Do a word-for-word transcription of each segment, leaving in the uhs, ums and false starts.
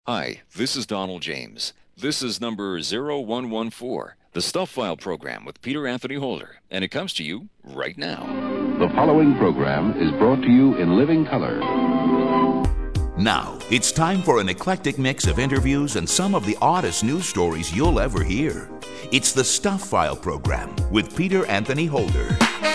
Hi, this is Donald James. This is number zero one one four, the Stuff File program with Peter Anthony Holder, and it comes to you right now. The following program is brought to you in living color. Now, it's time for an eclectic mix of interviews and some of the oddest news stories you'll ever hear. It's the Stuff File program with Peter Anthony Holder.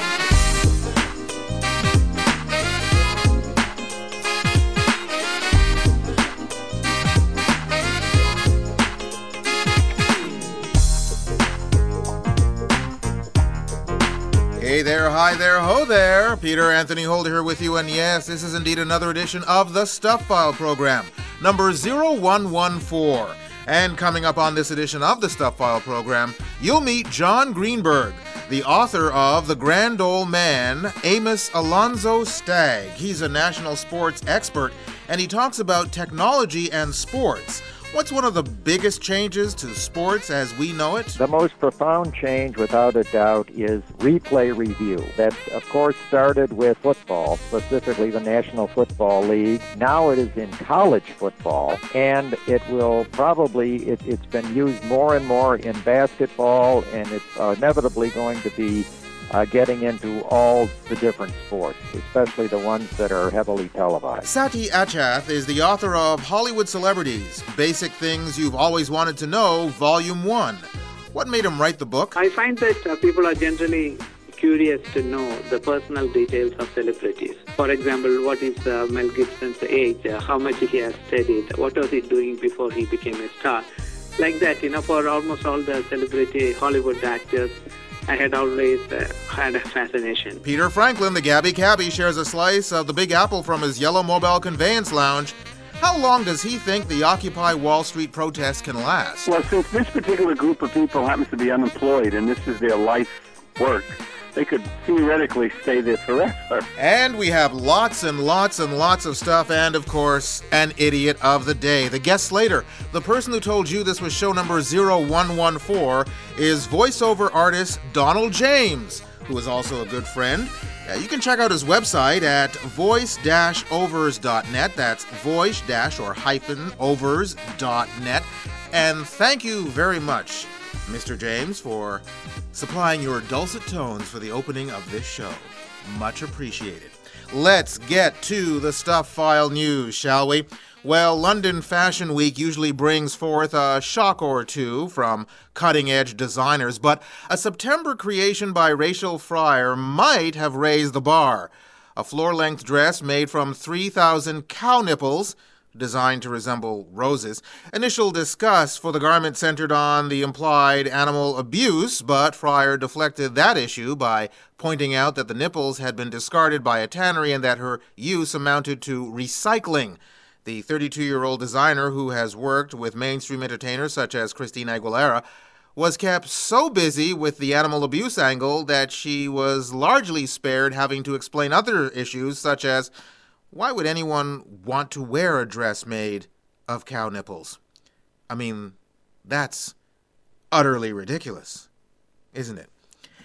Hey there, hi there, ho there. Peter Anthony Holder here with you, and yes, this is indeed another edition of the Stuff File program, number zero one one four. And coming up on this edition of the Stuff File program, you'll meet John Greenberg, the author of The Grand Old Man, Amos Alonzo Stagg. He's a national sports expert, and he talks about technology and sports. What's one of the biggest changes to sports as we know it? The most profound change, without a doubt, is replay review. That, of course, started with football, specifically the National Football League. Now it is in college football, and it will probably, it, it's been used more and more in basketball, and it's uh, inevitably going to be Uh, getting into all the different sports, especially the ones that are heavily televised. Saty Achath is the author of Hollywood Celebrities, Basic Things You've Always Wanted to Know, Volume one. What made him write the book? I find that uh, people are generally curious to know the personal details of celebrities. For example, what is uh, Mel Gibson's age, uh, how much he has studied, what was he doing before he became a star. Like that, you know, for almost all the celebrity Hollywood actors, I had always uh, had a fascination. Peter Franklin, the Gabby Cabbie, shares a slice of the Big Apple from his yellow mobile conveyance lounge. How long does he think the Occupy Wall Street protest can last? Well, since this particular group of people happens to be unemployed and this is their life work, they could theoretically stay there forever. And we have lots and lots and lots of stuff, and of course, an idiot of the day. The guest later, the person who told you this was show number zero one one four, is voiceover artist Donald James, who is also a good friend. Uh, you can check out his website at voice dash overs dot net. That's voice dash or hyphen overs dot net. And thank you very much, Mister James, for supplying your dulcet tones for the opening of this show. Much appreciated. Let's get to the Stuff File news, shall we? Well, London Fashion Week usually brings forth a shock or two from cutting-edge designers, but a September creation by Rachel Fryer might have raised the bar. A floor-length dress made from three thousand cow nipples, designed to resemble roses. Initial disgust for the garment centered on the implied animal abuse, but Fryer deflected that issue by pointing out that the nipples had been discarded by a tannery and that her use amounted to recycling. The thirty-two-year-old designer, who has worked with mainstream entertainers such as Christina Aguilera, was kept so busy with the animal abuse angle that she was largely spared having to explain other issues such as, why would anyone want to wear a dress made of cow nipples? I mean, that's utterly ridiculous, isn't it?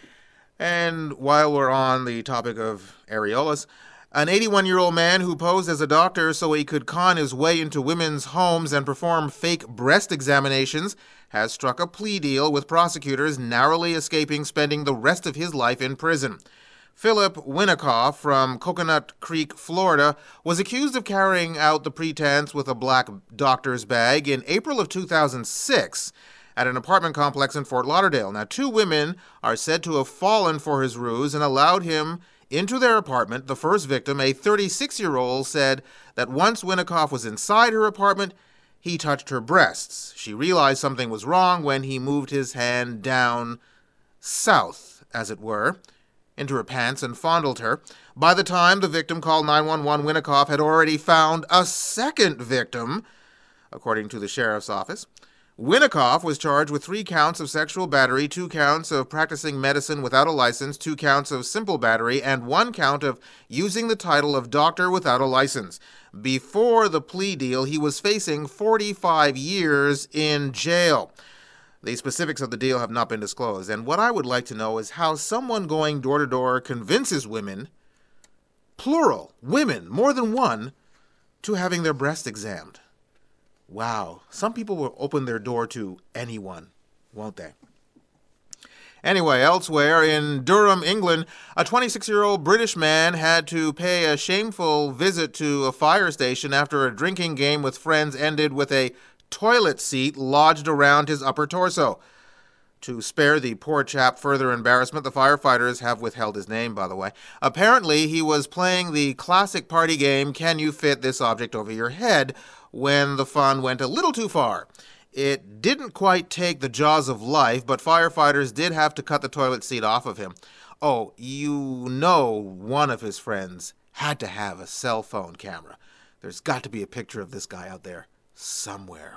And while we're on the topic of areolas, an eighty-one-year-old man who posed as a doctor so he could con his way into women's homes and perform fake breast examinations has struck a plea deal with prosecutors, narrowly escaping spending the rest of his life in prison. Philip Winikoff from Coconut Creek, Florida, was accused of carrying out the pretense with a black doctor's bag in April of two thousand six at an apartment complex in Fort Lauderdale. Now, two women are said to have fallen for his ruse and allowed him into their apartment. The first victim, a thirty-six-year-old, said that once Winikoff was inside her apartment, he touched her breasts. She realized something was wrong when he moved his hand down south, as it were, into her pants and fondled her. By the time the victim called nine one one, Winikoff had already found a second victim, according to the sheriff's office. Winikoff was charged with three counts of sexual battery, two counts of practicing medicine without a license, two counts of simple battery, and one count of using the title of doctor without a license. Before the plea deal, he was facing forty-five years in jail. The specifics of the deal have not been disclosed, and what I would like to know is how someone going door-to-door convinces women, plural, women, more than one, to having their breast examined. Wow. Some people will open their door to anyone, won't they? Anyway, elsewhere in Durham, England, a twenty-six-year-old British man had to pay a shameful visit to a fire station after a drinking game with friends ended with a toilet seat lodged around his upper torso. To spare the poor chap further embarrassment, the firefighters have withheld his name, by the way. Apparently, he was playing the classic party game, Can You Fit This Object Over Your Head, when the fun went a little too far. It didn't quite take the jaws of life, but firefighters did have to cut the toilet seat off of him. Oh, you know one of his friends had to have a cell phone camera. There's got to be a picture of this guy out there somewhere.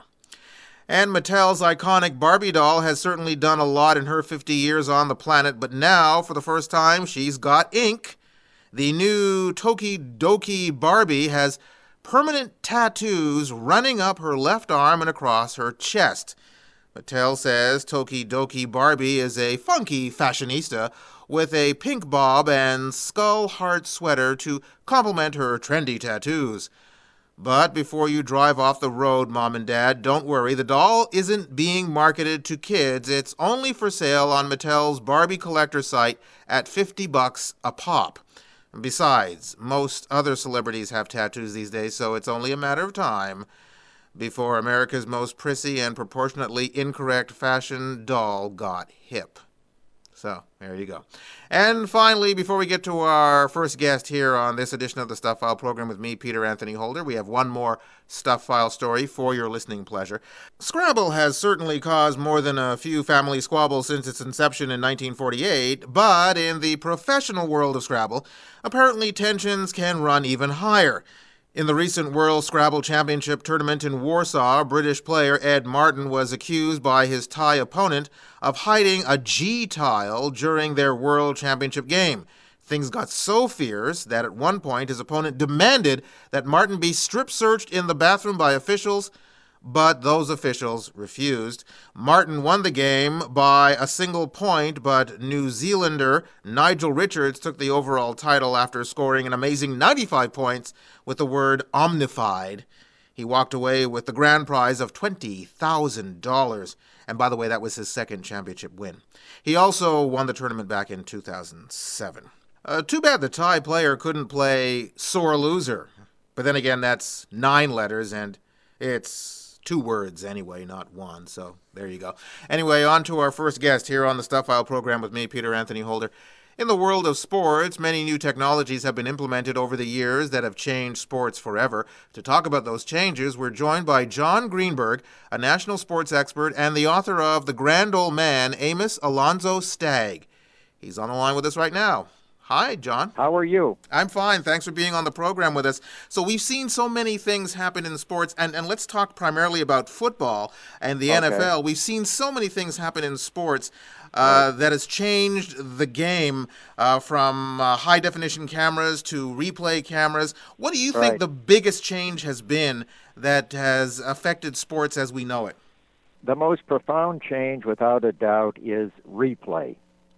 And Mattel's iconic Barbie doll has certainly done a lot in her fifty years on the planet, but now, for the first time, she's got ink. The new Tokidoki Barbie has permanent tattoos running up her left arm and across her chest. Mattel says Tokidoki Barbie is a funky fashionista with a pink bob and skull heart sweater to complement her trendy tattoos. But before you drive off the road, Mom and Dad, don't worry. The doll isn't being marketed to kids. It's only for sale on Mattel's Barbie collector site at fifty bucks a pop. Besides, most other celebrities have tattoos these days, so it's only a matter of time before America's most prissy and proportionately incorrect fashion doll got hip. So, there you go. And finally, before we get to our first guest here on this edition of the Stuff File program with me, Peter Anthony Holder, we have one more Stuff File story for your listening pleasure. Scrabble has certainly caused more than a few family squabbles since its inception in nineteen forty-eight, but in the professional world of Scrabble, apparently tensions can run even higher. In the recent World Scrabble Championship tournament in Warsaw, British player Ed Martin was accused by his Thai opponent of hiding a G tile during their World Championship game. Things got so fierce that at one point his opponent demanded that Martin be strip-searched in the bathroom by officials, but those officials refused. Martin won the game by a single point, but New Zealander Nigel Richards took the overall title after scoring an amazing ninety-five points with the word omnified. He walked away with the grand prize of twenty thousand dollars. And by the way, that was his second championship win. He also won the tournament back in two thousand seven. Uh, too bad the Thai player couldn't play sore loser. But then again, that's nine letters, and it's two words anyway, not one, so there you go. Anyway, on to our first guest here on the Stuff File program with me, Peter Anthony Holder. In the world of sports, many new technologies have been implemented over the years that have changed sports forever. To talk about those changes, we're joined by John Greenberg, a national sports expert and the author of The Grand Old Man, Amos Alonzo Stagg. He's on the line with us right now. Hi, John. How are you? I'm fine. Thanks for being on the program with us. So we've seen so many things happen in sports, and, and let's talk primarily about football and the Okay. N F L. We've seen so many things happen in sports uh, that has changed the game uh, from uh, high-definition cameras to replay cameras. What do you think Right. the biggest change has been that has affected sports as we know it? The most profound change, without a doubt, is replay.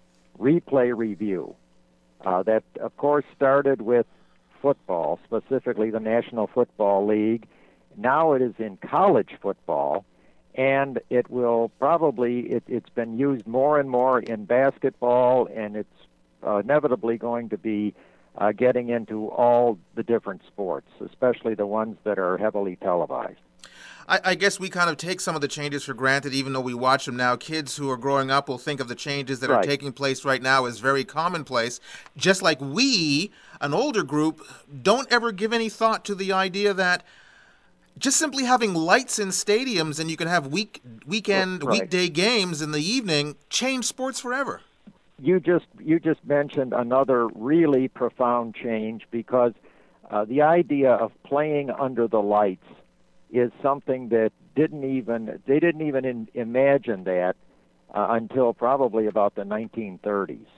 Replay review. Uh, that, of course, started with football, specifically the National Football League. Now it is in college football, and it will probably, it, it's been used more and more in basketball, and it's uh, inevitably going to be uh, getting into all the different sports, especially the ones that are heavily televised. I, I guess we kind of take some of the changes for granted, even though we watch them now. Kids who are growing up will think of the changes that Right. are taking place right now as very commonplace, just like we, an older group, don't ever give any thought to the idea that just simply having lights in stadiums and you can have week weekend, Right. weekday games in the evening change sports forever. You just you just mentioned another really profound change, because uh, the idea of playing under the lights is something that didn't even they didn't even in, imagine that uh, until probably about the nineteen thirties.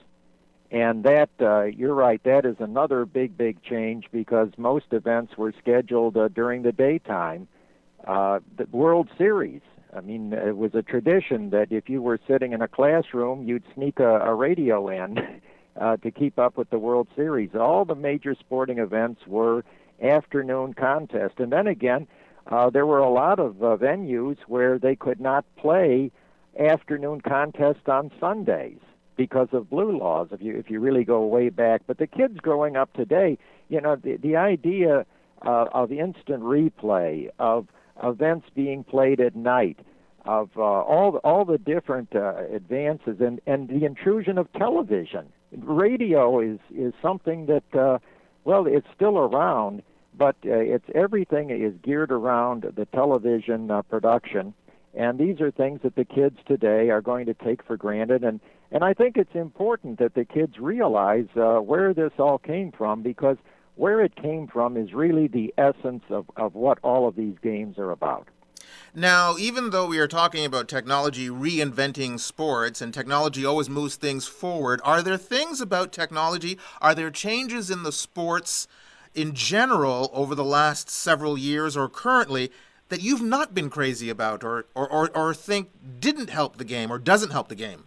And that uh, you're right, that is another big big change, because most events were scheduled uh, during the daytime. Uh, the World Series, I mean, it was a tradition that if you were sitting in a classroom, you'd sneak a, a radio in uh, to keep up with the World Series. All the major sporting events were afternoon contests. And then again, uh, there were a lot of uh, venues where they could not play afternoon contests on Sundays because of blue laws, if you if you really go way back. But the kids growing up today, you know, the, the idea uh, of instant replay, of events being played at night, of uh, all all the different uh, advances, and, and the intrusion of television. Radio is, is something that, uh, well, it's still around, but uh, it's everything is geared around the television uh, production, and these are things that the kids today are going to take for granted, and, and I think it's important that the kids realize uh, where this all came from, because where it came from is really the essence of, of what all of these games are about. Now, even though we are talking about technology reinventing sports, and technology always moves things forward, are there things about technology, are there changes in the sports in general over the last several years or currently that you've not been crazy about, or, or, or, or think didn't help the game or doesn't help the game?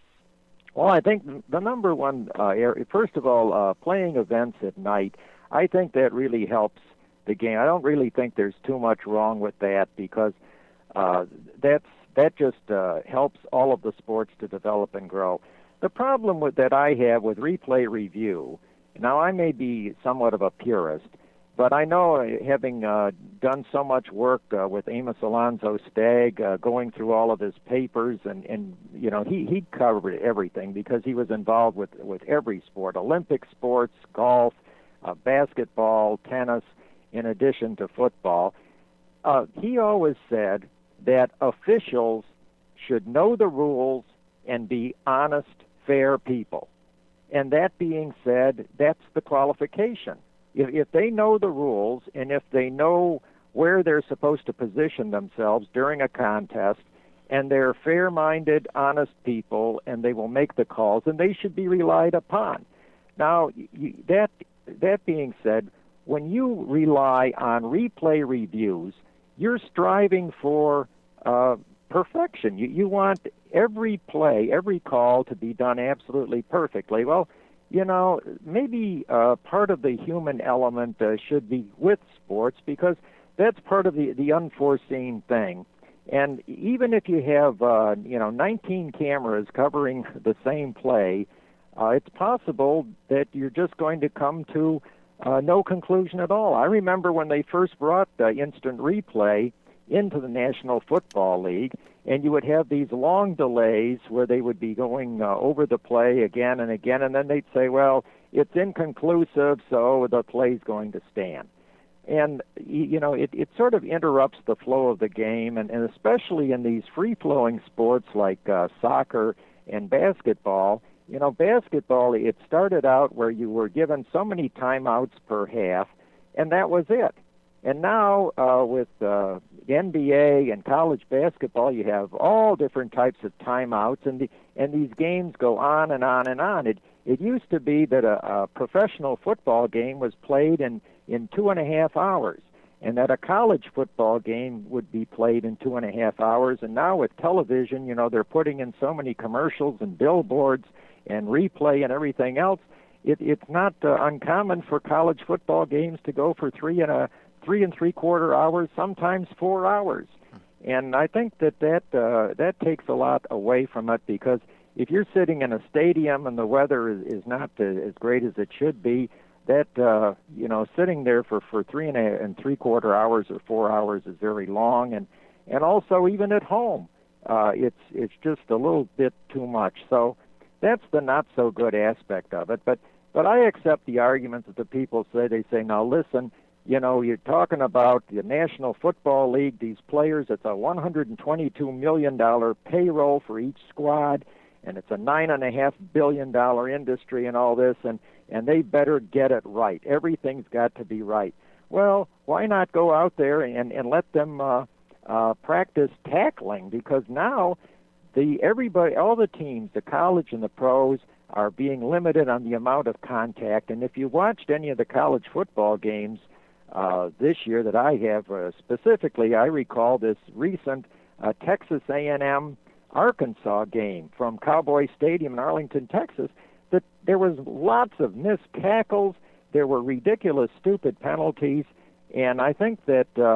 Well, I think the number one uh, area, first of all, uh, playing events at night, I think that really helps the game. I don't really think there's too much wrong with that, because uh, that's that just uh, helps all of the sports to develop and grow. The problem with that I have with replay review, now I may be somewhat of a purist, but I know, uh, having uh, done so much work uh, with Amos Alonzo Stagg, uh, going through all of his papers, and, and you know, he, he covered everything because he was involved with, with every sport, Olympic sports, golf, uh, basketball, tennis, in addition to football. Uh, he always said that officials should know the rules and be honest, fair people. And that being said, that's the qualification. If, if they know the rules, and if they know where they're supposed to position themselves during a contest, and they're fair-minded, honest people, and they will make the calls, and they should be relied upon. Now, you, that that being said, when you rely on replay reviews, you're striving for uh, perfection. You, you want every play, every call to be done absolutely perfectly. Well, you know, maybe uh, part of the human element uh, should be with sports, because that's part of the, the unforeseen thing. And even if you have, uh, you know, nineteen cameras covering the same play, uh, it's possible that you're just going to come to Uh, no conclusion at all. I remember when they first brought uh, instant replay into the National Football League, and you would have these long delays where they would be going uh, over the play again and again, and then they'd say, well, it's inconclusive, so the play's going to stand. And, you know, it, it sort of interrupts the flow of the game, and, and especially in these free-flowing sports like uh, soccer and basketball. You know, basketball, it started out where you were given so many timeouts per half, and that was it. And now uh, with uh, N B A and college basketball, you have all different types of timeouts, and the, and these games go on and on and on. It it used to be that a, a professional football game was played in, in two and a half hours, and that a college football game would be played in two and a half hours. And now with television, you know, they're putting in so many commercials and billboards and replay and everything else. It, it's not uh, uncommon for college football games to go for three and a three and three quarter hours, sometimes four hours. And I think that that uh, that takes a lot away from it, because if you're sitting in a stadium and the weather is, is not uh, as great as it should be, that uh, you know, sitting there for, for three and, a, and three quarter hours or four hours is very long, and and also even at home, uh, it's it's just a little bit too much. So that's the not so good aspect of it. But but I accept the arguments that the people say. They say, now listen, you know, you're talking about the National Football League, these players, it's a one hundred twenty-two million dollars payroll for each squad, and it's a nine point five billion dollars industry and all this, and, and they better get it right. Everything's got to be right. Well, why not go out there and, and let them uh, uh, practice tackling? Because now the everybody, all the teams, the college and the pros, are being limited on the amount of contact. And if you watched any of the college football games uh, this year that I have, uh, specifically, I recall this recent uh, Texas A and M Arkansas game from Cowboy Stadium in Arlington, Texas, that there was lots of missed tackles. There were ridiculous, stupid penalties. And I think that uh,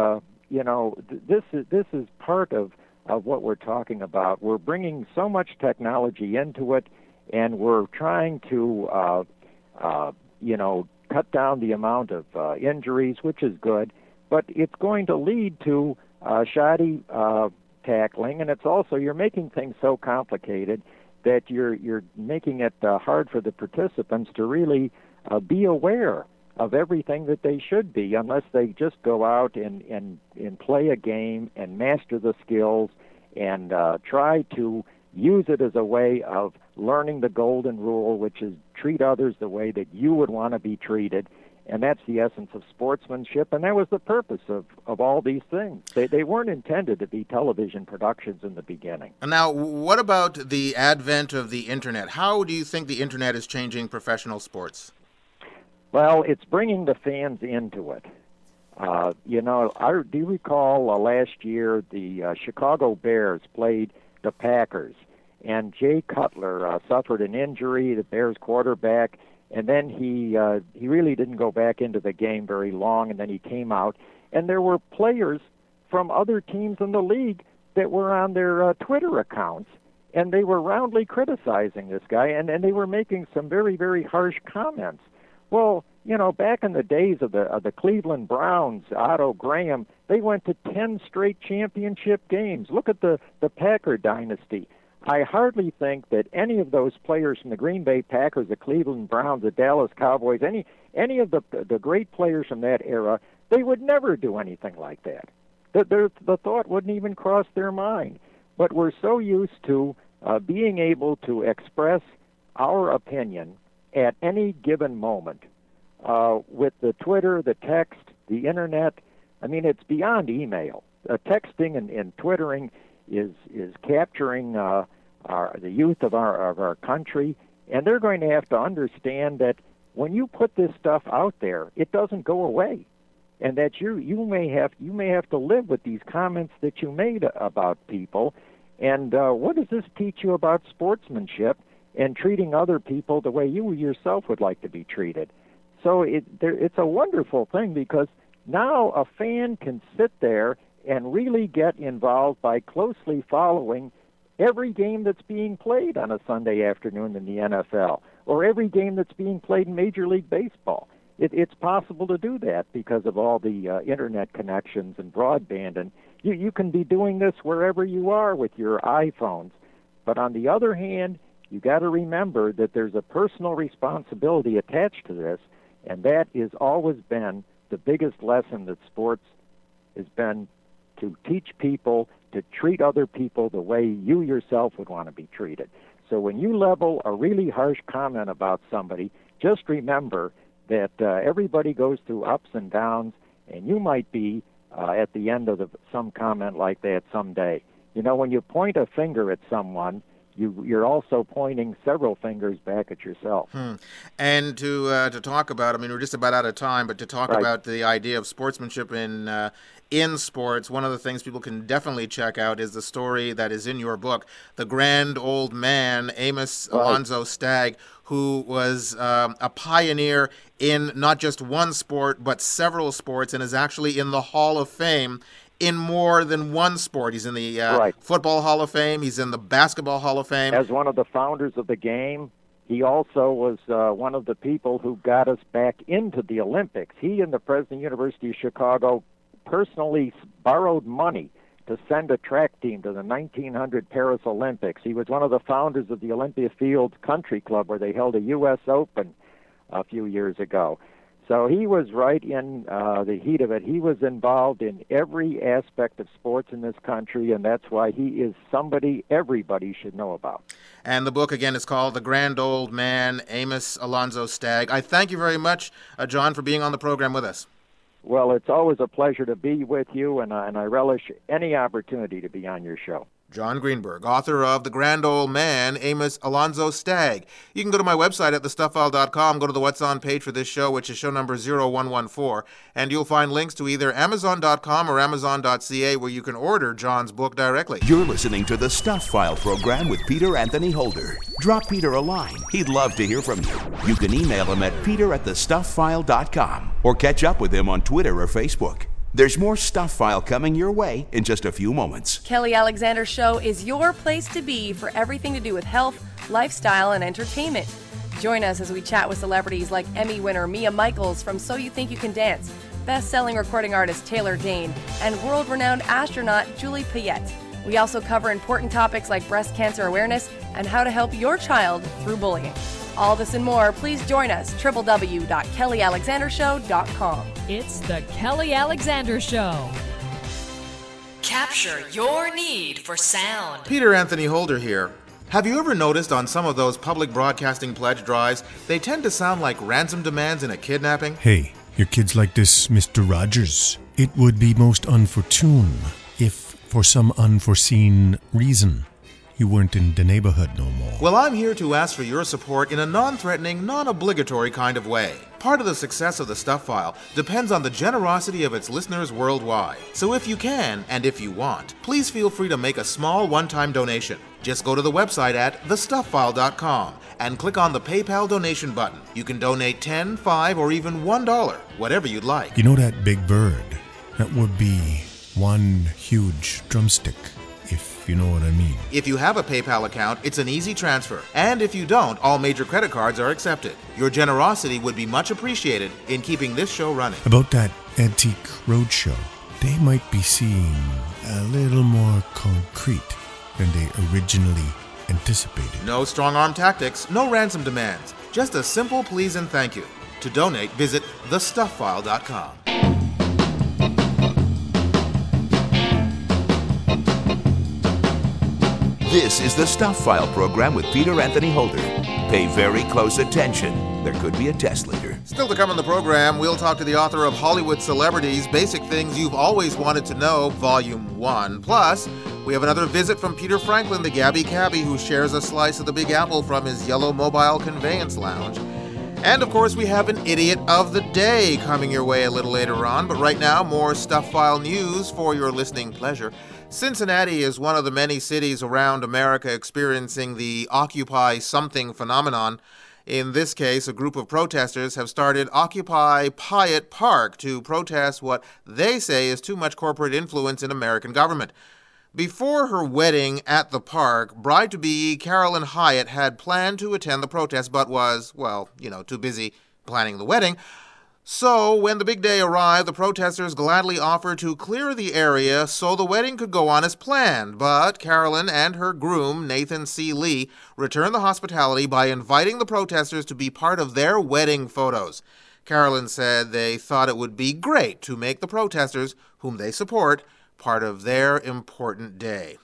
you know, th- this is this is part of, of what we're talking about. We're bringing so much technology into it, and we're trying to, uh, uh, you know, cut down the amount of uh, injuries, which is good, but it's going to lead to uh, shoddy uh, tackling, and it's also, you're making things so complicated that you're you're making it uh, hard for the participants to really uh, be aware of everything that they should be, unless they just go out and, and, and play a game and master the skills and uh, try to use it as a way of learning the golden rule, which is treat others the way that you would want to be treated. And that's the essence of sportsmanship, and that was the purpose of, of all these things. They they weren't intended to be television productions in the beginning. And now, what about the advent of the Internet? How do you think the Internet is changing professional sports? Well, it's bringing the fans into it. Uh, you know, I, do you recall uh, last year the uh, Chicago Bears played the Packers, and Jay Cutler uh, suffered an injury, the Bears quarterback, and then he uh, he really didn't go back into the game very long, and then he came out, and there were players from other teams in the league that were on their uh, Twitter accounts, and they were roundly criticizing this guy, and, and they were making some very, very harsh comments. Well, you know, back in the days of the of the Cleveland Browns, Otto Graham, they went to ten straight championship games. Look at the, the Packer dynasty. I hardly think that any of those players from the Green Bay Packers, the Cleveland Browns, the Dallas Cowboys, any any of the the great players from that era, they would never do anything like that. The, the, the thought wouldn't even cross their mind. But we're so used to uh, being able to express our opinion at any given moment uh, with the Twitter, the text, the Internet. I mean, it's beyond email. Uh, texting and, and Twittering is is capturing uh, our, the youth of our of our country, and they're going to have to understand that when you put this stuff out there, it doesn't go away, and that you you may have you may have to live with these comments that you made about people. And uh, what does this teach you about sportsmanship and treating other people the way you yourself would like to be treated? So it there, it's a wonderful thing, because now a fan can sit there and really get involved by closely following every game that's being played on a Sunday afternoon in the N F L, or every game that's being played in Major League Baseball. It, it's possible to do that because of all the uh, Internet connections and broadband, and you, you can be doing this wherever you are with your iPhones. But on the other hand, you got to remember that there's a personal responsibility attached to this, and that has always been the biggest lesson that sports has been, to teach people to treat other people the way you yourself would want to be treated. So when you level a really harsh comment about somebody, just remember that uh, everybody goes through ups and downs, and you might be uh, at the end of the, some comment like that someday. You know, when you point a finger at someone, You, you're also pointing several fingers back at yourself. Hmm. And to uh, to talk about, I mean, we're just about out of time, but to talk right. about the idea of sportsmanship in uh, in sports, one of the things people can definitely check out is the story that is in your book, The Grand Old Man, Amos right. Alonzo Stagg, who was um, a pioneer in not just one sport, but several sports, and is actually in the Hall of Fame in more than one sport. He's in the uh, right. Football Hall of Fame. He's in the Basketball Hall of Fame. As one of the founders of the game, he also was uh, one of the people who got us back into the Olympics. He and the president of the University of Chicago personally borrowed money to send a track team to the nineteen hundred Paris Olympics. He was one of the founders of the Olympia Fields Country Club, where they held a U S Open a few years ago. So he was right in uh, the heat of it. He was involved in every aspect of sports in this country, and that's why he is somebody everybody should know about. And the book, again, is called The Grand Old Man, Amos Alonzo Stagg. I thank you very much, uh, John, for being on the program with us. Well, it's always a pleasure to be with you, and, uh, and I relish any opportunity to be on your show. John Greenberg, author of The Grand Old Man, Amos Alonzo Stagg. You can go to my website at the stuff file dot com, go to the What's On page for this show, which is show number zero one one four, and you'll find links to either amazon dot com or amazon dot c a, where you can order John's book directly. You're listening to the Stuff File program with Peter Anthony Holder. Drop Peter a line. He'd love to hear from you. You can email him at peter at the stuff file dot com or catch up with him on Twitter or Facebook. There's more Stuff File coming your way in just a few moments. Kelly Alexander Show is your place to be for everything to do with health, lifestyle, and entertainment. Join us as we chat with celebrities like Emmy winner Mia Michaels from So You Think You Can Dance, best-selling recording artist Taylor Dane, and world-renowned astronaut Julie Payette. We also cover important topics like breast cancer awareness and how to help your child through bullying. All this and more, please join us, w w w dot kelly alexander show dot com. It's the Kelly Alexander Show. Capture your need for sound. Peter Anthony Holder here. Have you ever noticed on some of those public broadcasting pledge drives, they tend to sound like ransom demands in a kidnapping? Hey, your kids like this, Mister Rogers. It would be most unfortune if, for some unforeseen reason, you weren't in the neighborhood no more. Well, I'm here to ask for your support in a non-threatening, non-obligatory kind of way. Part of the success of the Stuff File depends on the generosity of its listeners worldwide. So if you can, and if you want, please feel free to make a small one-time donation. Just go to the website at the stuff file dot com and click on the PayPal donation button. You can donate ten dollars, five dollars, or even one dollar, whatever you'd like. You know that big bird? That would be one huge drumstick, if you know what I mean. If you have a PayPal account, it's an easy transfer. And if you don't, all major credit cards are accepted. Your generosity would be much appreciated in keeping this show running. About that Antique Roadshow, they might be seeing a little more concrete than they originally anticipated. No strong-arm tactics, no ransom demands. Just a simple please and thank you. To donate, visit the stuff file dot com. This is the Stuff File program with Peter Anthony Holder. Pay very close attention. There could be a test later. Still to come in the program, we'll talk to the author of Hollywood Celebrities, Basic Things You've Always Wanted to Know, Volume one. Plus, we have another visit from Peter Franklin, the Gabby Cabbie, who shares a slice of the Big Apple from his yellow mobile conveyance lounge. And, of course, we have an Idiot of the Day coming your way a little later on. But right now, more Stuff File news for your listening pleasure. Cincinnati is one of the many cities around America experiencing the Occupy Something phenomenon. In this case, a group of protesters have started Occupy Pyatt Park to protest what they say is too much corporate influence in American government. Before her wedding at the park, bride-to-be Carolyn Hyatt had planned to attend the protest but was, well, you know, too busy planning the wedding. So, when the big day arrived, the protesters gladly offered to clear the area so the wedding could go on as planned. But Carolyn and her groom, Nathan C. Lee, returned the hospitality by inviting the protesters to be part of their wedding photos. Carolyn said they thought it would be great to make the protesters, whom they support, part of their important day.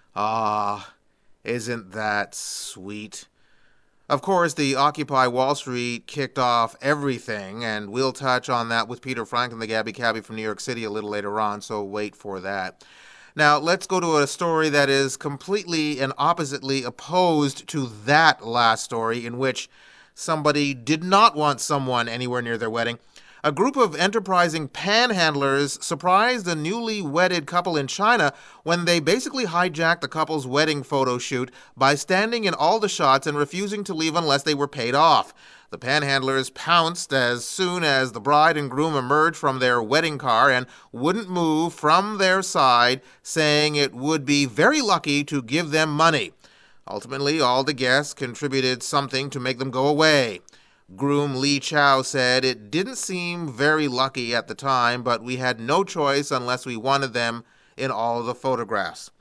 Ah, isn't that sweet? Of course, the Occupy Wall Street kicked off everything, and we'll touch on that with Peter Franklin, the Gabby Cabbie from New York City a little later on, so wait for that. Now, let's go to a story that is completely and oppositely opposed to that last story, in which somebody did not want someone anywhere near their wedding. A group of enterprising panhandlers surprised a newly wedded couple in China when they basically hijacked the couple's wedding photo shoot by standing in all the shots and refusing to leave unless they were paid off. The panhandlers pounced as soon as the bride and groom emerged from their wedding car and wouldn't move from their side, saying it would be very lucky to give them money. Ultimately, all the guests contributed something to make them go away. Groom Lee Chow said it didn't seem very lucky at the time, but we had no choice unless we wanted them in all of the photographs.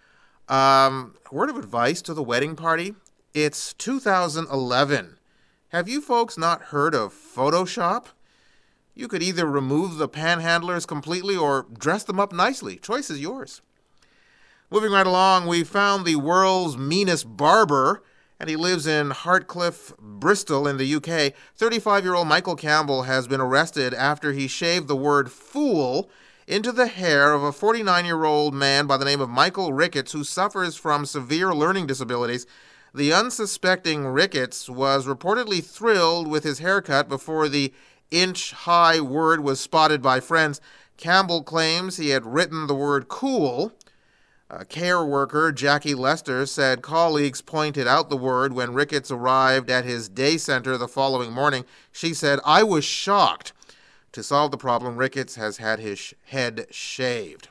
Um, word of advice to the wedding party? It's two thousand eleven. Have you folks not heard of Photoshop? You could either remove the panhandlers completely or dress them up nicely. Choice is yours. Moving right along, we found the world's meanest barber, and he lives in Hartcliffe, Bristol in the U K. thirty-five-year-old Michael Campbell has been arrested after he shaved the word fool into the hair of a forty-nine-year-old man by the name of Michael Ricketts, who suffers from severe learning disabilities. The unsuspecting Ricketts was reportedly thrilled with his haircut before the inch-high word was spotted by friends. Campbell claims he had written the word cool. A care worker, Jackie Lester, said colleagues pointed out the word when Ricketts arrived at his day center the following morning. She said, "I was shocked." To solve the problem, Ricketts has had his sh- head shaved.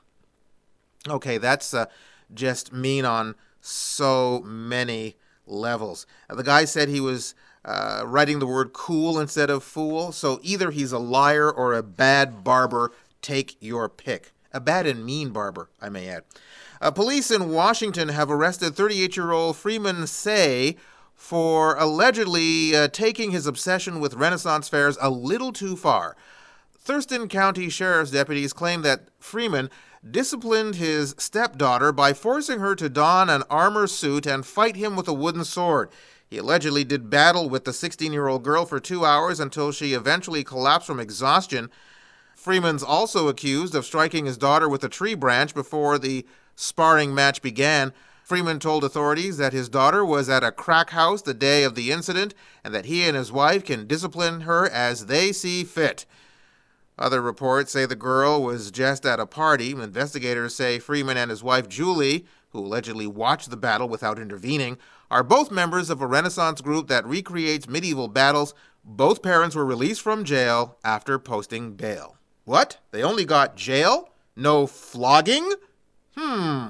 Okay, that's uh, just mean on so many levels. Uh, the guy said he was uh, writing the word cool instead of fool, so either he's a liar or a bad barber. Take your pick. A bad and mean barber, I may add. Uh, police in Washington have arrested thirty-eight-year-old Freeman Say for allegedly uh, taking his obsession with Renaissance fairs a little too far. Thurston County Sheriff's deputies claim that Freeman disciplined his stepdaughter by forcing her to don an armor suit and fight him with a wooden sword. He allegedly did battle with the sixteen-year-old girl for two hours until she eventually collapsed from exhaustion. Freeman's also accused of striking his daughter with a tree branch before the sparring match began. Freeman told authorities that his daughter was at a crack house the day of the incident and that he and his wife can discipline her as they see fit. Other reports say the girl was just at a party. Investigators say Freeman and his wife Julie, who allegedly watched the battle without intervening, are both members of a Renaissance group that recreates medieval battles. Both parents were released from jail after posting bail. What? They only got jail? No flogging? Hmm.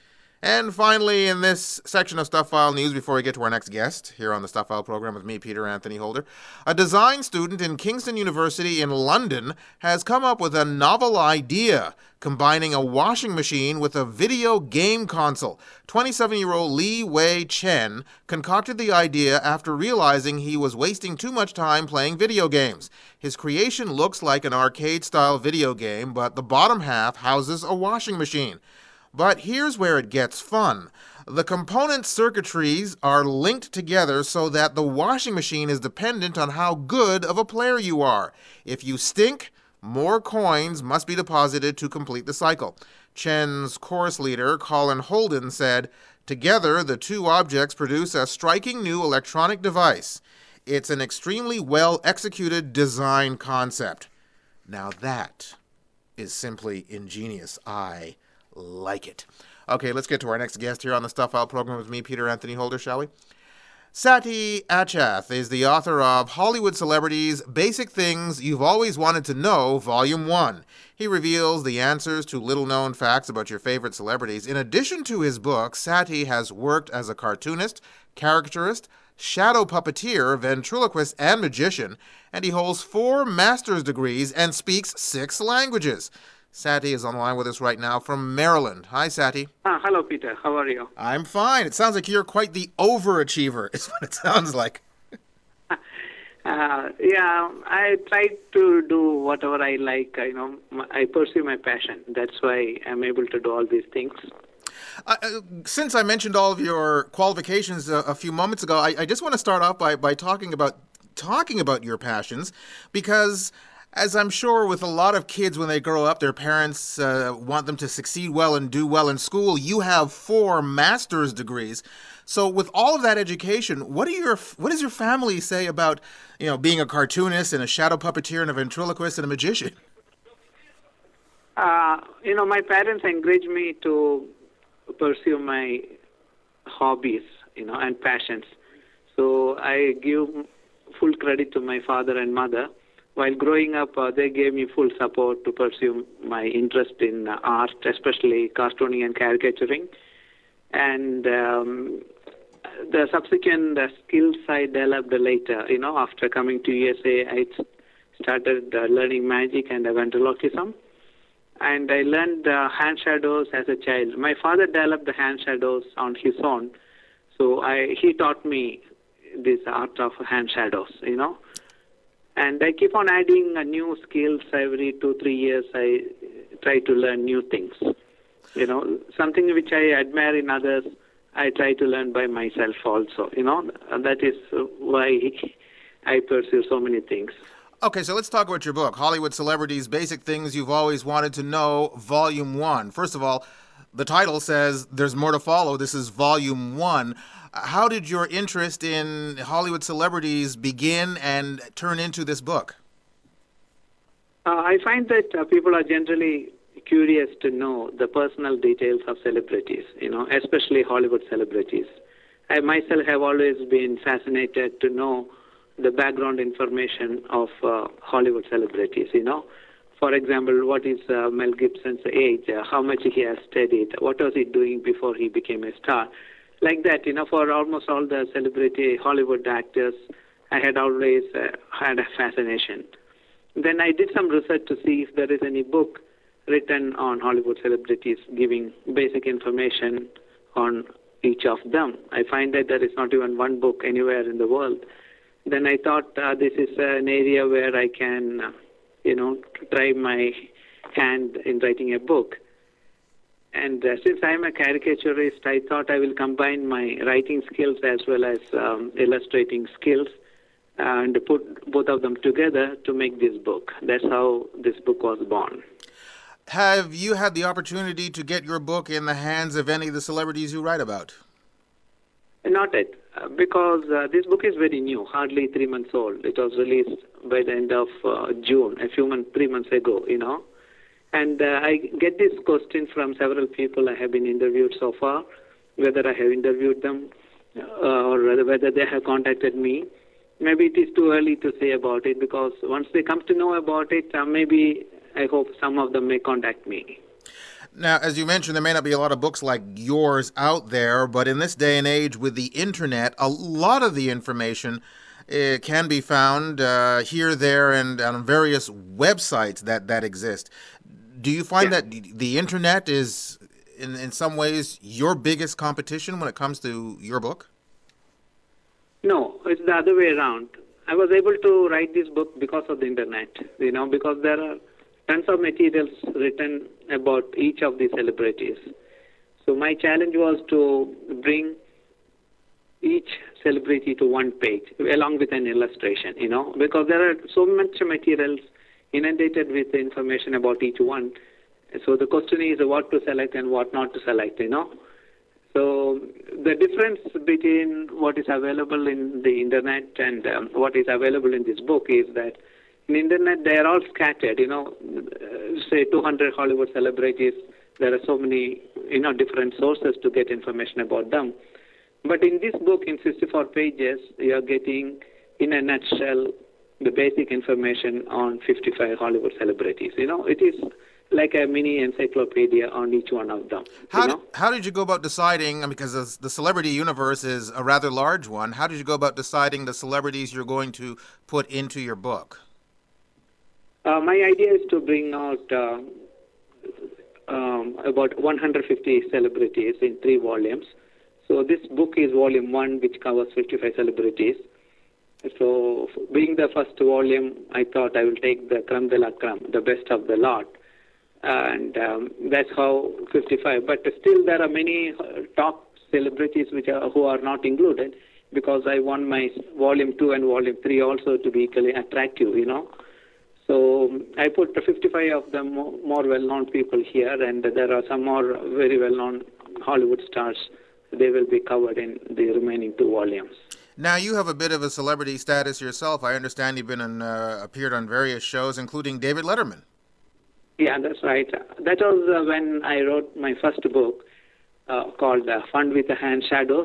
And finally, in this section of Stuff File News, before we get to our next guest here on the Stuff File program with me, Peter Anthony Holder, a design student in Kingston University in London has come up with a novel idea, combining a washing machine with a video game console. twenty-seven-year-old Li Wei Chen concocted the idea after realizing he was wasting too much time playing video games. His creation looks like an arcade-style video game, but the bottom half houses a washing machine. But here's where it gets fun. The component circuitries are linked together so that the washing machine is dependent on how good of a player you are. If you stink, more coins must be deposited to complete the cycle. Chen's course leader, Colin Holden, said, "Together, the two objects produce a striking new electronic device. It's an extremely well-executed design concept." Now that is simply ingenious. I like it. Okay, let's get to our next guest here on the Stuff Out program with me, Peter Anthony Holder, shall we? Saty Achath is the author of Hollywood Celebrities, Basic Things You've Always Wanted to Know, Volume one. He reveals the answers to little-known facts about your favorite celebrities. In addition to his book, Saty has worked as a cartoonist, caricaturist, shadow puppeteer, ventriloquist, and magician, and he holds four master's degrees and speaks six languages. Saty is on the line with us right now from Maryland. Hi, Saty. Uh, hello, Peter. How are you? I'm fine. It sounds like you're quite the overachiever, is what it sounds like. uh, yeah, I try to do whatever I like. You know, I pursue my passion. That's why I'm able to do all these things. Uh, since I mentioned all of your qualifications a, a few moments ago, I, I just want to start off by, by talking about talking about your passions, because as I'm sure with a lot of kids when they grow up, their parents uh, want them to succeed well and do well in school. You have four master's degrees. So with all of that education, what do your what does your family say about, you know, being a cartoonist and a shadow puppeteer and a ventriloquist and a magician? Uh, you know, my parents encourage me to pursue my hobbies, you know, and passions. So I give full credit to my father and mother. While growing up, uh, they gave me full support to pursue my interest in uh, art, especially cartooning and caricaturing. And um, the subsequent uh, skills I developed later, you know, after coming to U S A, I started uh, learning magic and ventriloquism. And I learned uh, hand shadows as a child. My father developed the hand shadows on his own. So I, he taught me this art of hand shadows, you know. And I keep on adding uh, new skills every two, three years. I try to learn new things. You know, something which I admire in others, I try to learn by myself also. You know, and that is why I pursue so many things. Okay, so let's talk about your book, Hollywood Celebrities, Basic Things You've Always Wanted to Know, Volume one. First of all, the title says there's more to follow. This is Volume one. How did your interest in Hollywood celebrities begin and turn into this book? Uh, I find that uh, people are generally curious to know the personal details of celebrities, you know, especially Hollywood celebrities. I myself have always been fascinated to know the background information of uh, Hollywood celebrities, you know. For example, what is uh, Mel Gibson's age, uh, how much he has studied, what was he doing before he became a star. Like that, you know, for almost all the celebrity Hollywood actors, I had always uh, had a fascination. Then I did some research to see if there is any book written on Hollywood celebrities giving basic information on each of them. I find that there is not even one book anywhere in the world. Then I thought uh, this is uh, an area where I can, uh, you know, try my hand in writing a book. And uh, since I'm a caricaturist, I thought I will combine my writing skills as well as um, illustrating skills and put both of them together to make this book. That's how this book was born. Have you had the opportunity to get your book in the hands of any of the celebrities you write about? Not yet, uh, because uh, this book is very new, hardly three months old. It was released by the end of uh, June, a few months, three months ago, you know. And uh, I get this question from several people I have been interviewed so far, whether I have interviewed them uh, or whether they have contacted me. Maybe it is too early to say about it, because once they come to know about it, uh, maybe I hope some of them may contact me. Now, as you mentioned, there may not be a lot of books like yours out there, but in this day and age with the internet, a lot of the information uh, can be found uh, here, there, and on various websites that, that exist. Do you find yeah. that the internet is, in, in some ways, your biggest competition when it comes to your book? No, it's the other way around. I was able to write this book because of the internet, you know, because there are tons of materials written about each of the celebrities. So my challenge was to bring each celebrity to one page along with an illustration, you know, because there are so much materials inundated with information about each one. So the question is what to select and what not to select, you know. So the difference between what is available in the internet and um, what is available in this book is that in the internet they are all scattered, you know, uh, say two hundred Hollywood celebrities, there are so many, you know, different sources to get information about them. But in this book, in sixty-four pages, you are getting, in a nutshell, the basic information on fifty-five Hollywood celebrities. You know, it is like a mini encyclopedia on each one of them. How, you know? did, how did you go about deciding, because the celebrity universe is a rather large one, how did you go about deciding the celebrities you're going to put into your book? Uh, my idea is to bring out uh, um, about one hundred fifty celebrities in three volumes. So this book is volume one, which covers fifty-five celebrities. So being the first volume, I thought I will take the creme de la creme, the best of the lot. And um, that's how fifty-five. But still there are many uh, top celebrities which are, who are not included, because I want my volume two and volume three also to be equally attractive, you know. So I put fifty-five of the more, more well-known people here, and there are some more very well-known Hollywood stars. They will be covered in the remaining two volumes. Now, you have a bit of a celebrity status yourself. I understand you've been on, uh, appeared on various shows, including David Letterman. Yeah, that's right. That was uh, when I wrote my first book uh, called uh, Fun with the Hand Shadows.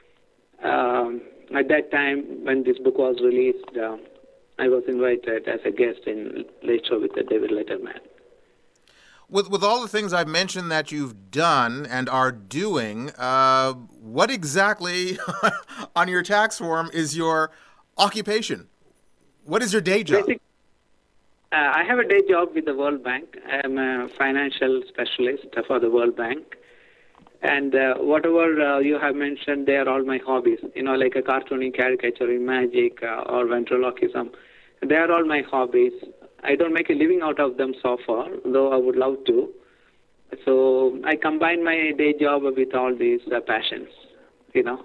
Um, at that time, when this book was released, uh, I was invited as a guest in Late Show with David Letterman. With with all the things I've mentioned that you've done and are doing, uh, what exactly on your tax form is your occupation? What is your day job? Basic, uh, I have a day job with the World Bank. I am a financial specialist for the World Bank. And uh, whatever uh, you have mentioned, they are all my hobbies. You know, like a cartooning, caricaturing, magic, uh, or ventriloquism. They are all my hobbies. I don't make a living out of them so far, though I would love to. So I combine my day job with all these uh, passions, you know.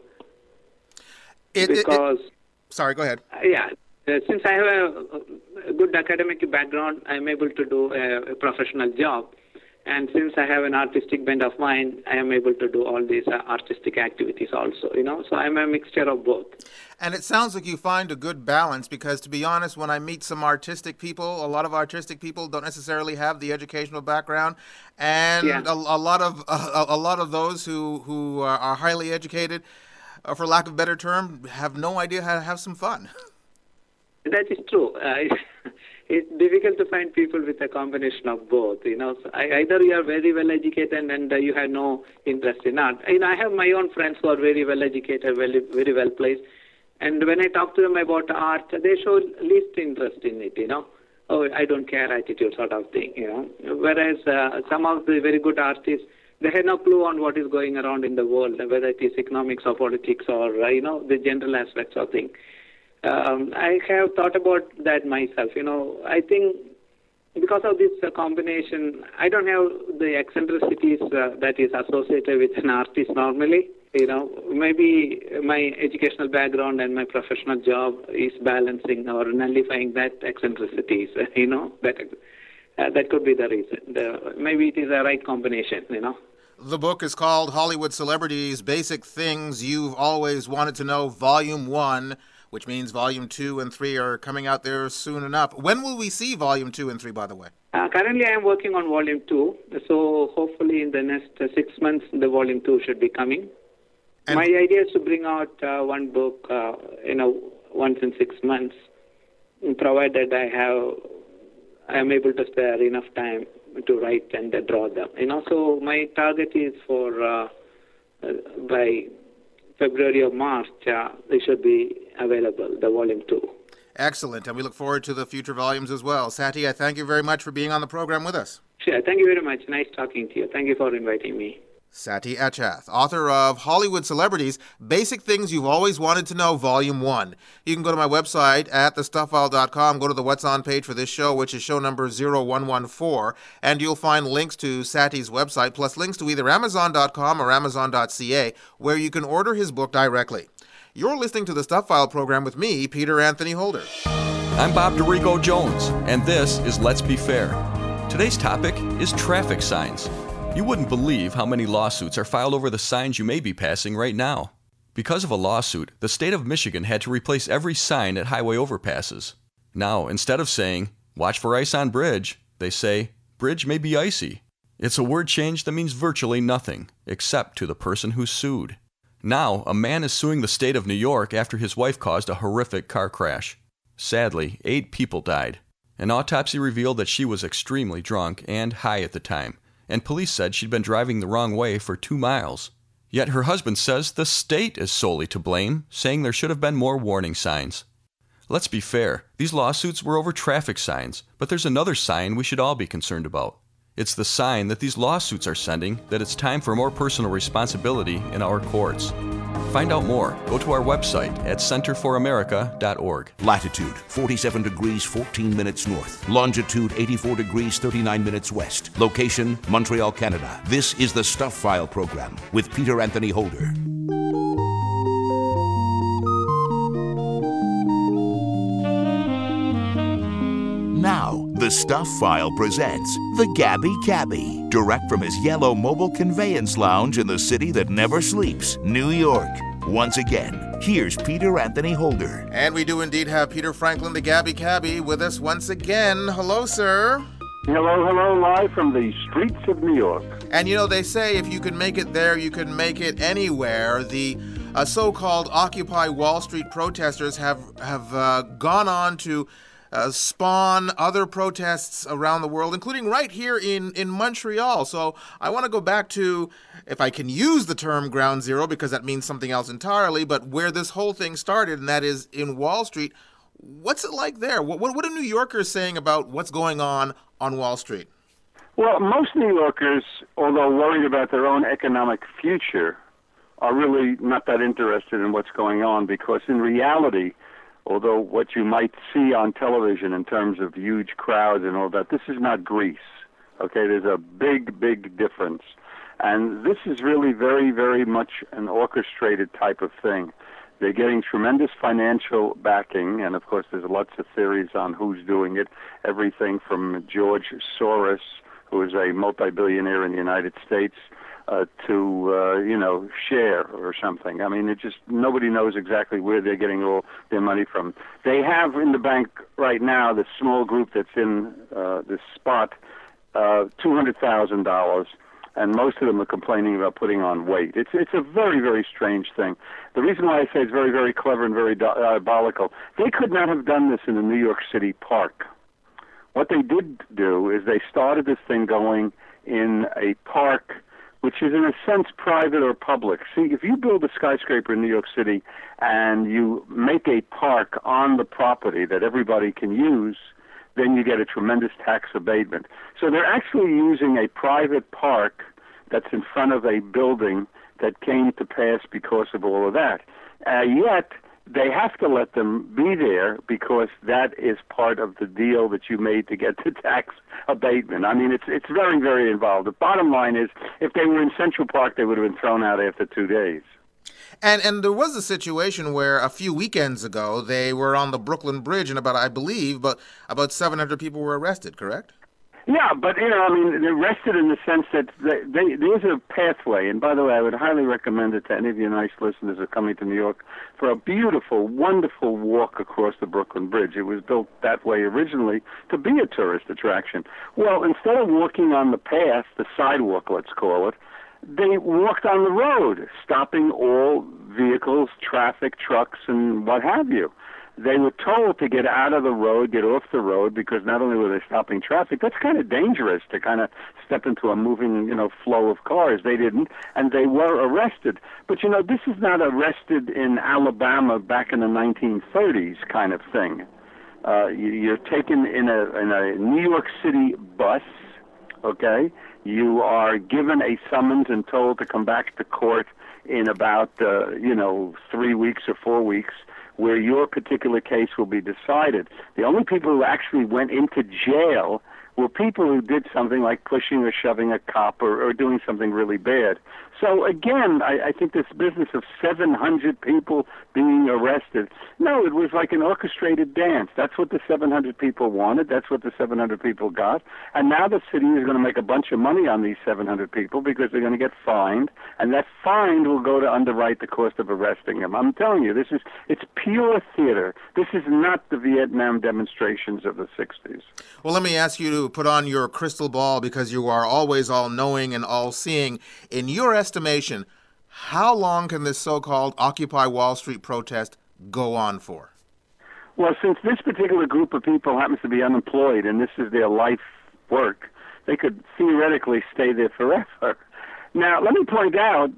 It, because, it, it, sorry, go ahead. Uh, yeah, uh, since I have a, a good academic background, I'm able to do a, a professional job. And since I have an artistic bent of mind, I am able to do all these uh, artistic activities also, you know. So I'm a mixture of both. And it sounds like you find a good balance, because to be honest, when I meet some artistic people, a lot of artistic people don't necessarily have the educational background. And yeah. a, a lot of a, a lot of those who, who are highly educated, uh, for lack of a better term, have no idea how to have some fun. That is true. Uh, it's difficult to find people with a combination of both. You know, so I, either you are very well educated and uh, you have no interest in art. You know, I have my own friends who are very well educated, very very well placed, and when I talk to them about art, they show least interest in it. You know, oh, I don't care attitude sort of thing. You know, whereas uh, some of the very good artists, they have no clue on what is going around in the world, whether it is economics or politics or uh, you know the general aspects of things. Um, I have thought about that myself. You know, I think because of this uh, combination, I don't have the eccentricities uh, that is associated with an artist normally. You know, maybe my educational background and my professional job is balancing or nullifying that eccentricities. You know, that uh, that could be the reason. The, maybe it is a right combination. You know. The book is called Hollywood Celebrities: Basic Things You've Always Wanted to Know, Volume One, which means Volume Two and Three are coming out there soon enough. When will we see Volume Two and Three, by the way? Uh, currently, I am working on Volume Two, so hopefully in the next uh, six months, the Volume Two should be coming. And my idea is to bring out uh, one book, uh, you know, once in six months, provided I have, I am able to spare enough time to write and uh, draw them. You know, so my target is for uh, uh, by February or March, uh, they should be available, the Volume two. Excellent, and we look forward to the future volumes as well. Sati, I thank you very much for being on the program with us. Sure, thank you very much. Nice talking to you. Thank you for inviting me. Sati Achath, author of Hollywood Celebrities: Basic Things You've Always Wanted to Know, Volume one. You can go to my website at the stuff file dot com, go to the What's On page for this show, which is show number zero one one four, and you'll find links to Sati's website, plus links to either amazon dot com or amazon dot c a, where you can order his book directly. You're listening to the Stuff File program with me, Peter Anthony Holder. I'm Bob DeRico Jones, and this is Let's Be Fair. Today's topic is traffic signs. You wouldn't believe how many lawsuits are filed over the signs you may be passing right now. Because of a lawsuit, the state of Michigan had to replace every sign at highway overpasses. Now, instead of saying, "Watch for ice on bridge," they say, "Bridge may be icy." It's a word change that means virtually nothing, except to the person who's sued. Now, a man is suing the state of New York after his wife caused a horrific car crash. Sadly, eight people died. An autopsy revealed that she was extremely drunk and high at the time, and police said she'd been driving the wrong way for two miles. Yet her husband says the state is solely to blame, saying there should have been more warning signs. Let's be fair, these lawsuits were over traffic signs, but there's another sign we should all be concerned about. It's the sign that these lawsuits are sending that it's time for more personal responsibility in our courts. Find out more. Go to our website at center for america dot org. Latitude, forty-seven degrees, fourteen minutes north. Longitude, eighty-four degrees, thirty-nine minutes west. Location, Montreal, Canada. This is the Stuff File program with Peter Anthony Holder. Now, the Stuff File presents the Gabby Cabbie, direct from his yellow mobile conveyance lounge in the city that never sleeps, New York. Once again, here's Peter Anthony Holder. And we do indeed have Peter Franklin, the Gabby Cabbie, with us once again. Hello, sir. Hello, hello, live from the streets of New York. And you know, they say if you can make it there, you can make it anywhere. The uh, so-called Occupy Wall Street protesters have, have uh, gone on to Uh, spawn other protests around the world, including right here in, in Montreal. So I want to go back to, if I can use the term ground zero, because that means something else entirely, but where this whole thing started, and that is in Wall Street. What's it like there? What, what, what are New Yorkers saying about what's going on on Wall Street? Well, most New Yorkers, although worried about their own economic future, are really not that interested in what's going on, because in reality, although what you might see on television in terms of huge crowds and all that, this is not Greece. Okay, there's a big, big difference. And this is really very, very much an orchestrated type of thing. They're getting tremendous financial backing, and of course there's lots of theories on who's doing it. Everything from George Soros, who is a multi-billionaire in the United States, Uh, to, uh, you know, share or something. I mean, it just, nobody knows exactly where they're getting all their money from. They have in the bank right now, this small group that's in uh, this spot, uh, two hundred thousand dollars. and most of them are complaining about putting on weight. It's it's a very, very strange thing. The reason why I say it's very, very clever and very diabolical, they could not have done this in a New York City park. What they did do is they started this thing going in a park which is in a sense private or public. See, if you build a skyscraper in New York City and you make a park on the property that everybody can use, then you get a tremendous tax abatement. So they're actually using a private park that's in front of a building that came to pass because of all of that. Uh, yet, they have to let them be there because that is part of the deal that you made to get the tax abatement. I mean, it's it's very, very involved. The bottom line is, if they were in Central Park, they would have been thrown out after two days. And and there was a situation where a few weekends ago they were on the Brooklyn Bridge, and about, I believe, but about seven hundred people were arrested, correct? Yeah, but, you know, I mean, they're arrested in the sense that they, they, there's a pathway. And by the way, I would highly recommend it to any of your nice listeners who are coming to New York for a beautiful, wonderful walk across the Brooklyn Bridge. It was built that way originally to be a tourist attraction. Well, instead of walking on the path, the sidewalk, let's call it, they walked on the road, stopping all vehicles, traffic, trucks, and what have you. They were told to get out of the road, get off the road, because not only were they stopping traffic, that's kind of dangerous to kind of step into a moving, you know, flow of cars. They didn't, and they were arrested. But, you know, this is not arrested in Alabama back in the nineteen thirties kind of thing. Uh, you're taken in a, in a New York City bus, okay? You are given a summons and told to come back to court in about, uh, you know, three weeks or four weeks, where your particular case will be decided. The only people who actually went into jail were people who did something like pushing or shoving a cop or, or doing something really bad. So again, I, I think this business of seven hundred people being arrested, no, it was like an orchestrated dance. That's what the seven hundred people wanted. That's what the seven hundred people got. And now the city is going to make a bunch of money on these seven hundred people because they're going to get fined, and that fine will go to underwrite the cost of arresting them. I'm telling you, this is it's pure theater. This is not the Vietnam demonstrations of the sixties. Well, let me ask you to put on your crystal ball, because you are always all-knowing and all-seeing. In your estimation, how long can this so-called Occupy Wall Street protest go on for? Well, since this particular group of people happens to be unemployed and this is their life work, they could theoretically stay there forever. Now, let me point out,